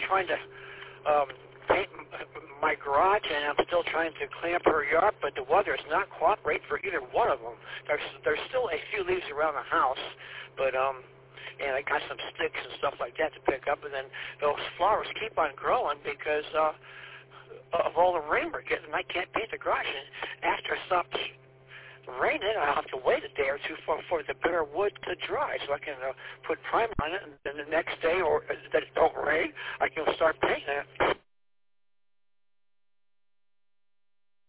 trying to paint my garage, and I'm still trying to clean up her yard, but the weather is not cooperating for either one of them. There's still a few leaves around the house, but and I got some sticks and stuff like that to pick up, and then those flowers keep on growing because of all the rain we're getting. I can't paint the garage, and after it stops raining, I'll have to wait a day or two for the bitter wood to dry so I can put primer on it, and then the next day, or that it don't rain, I can start painting it.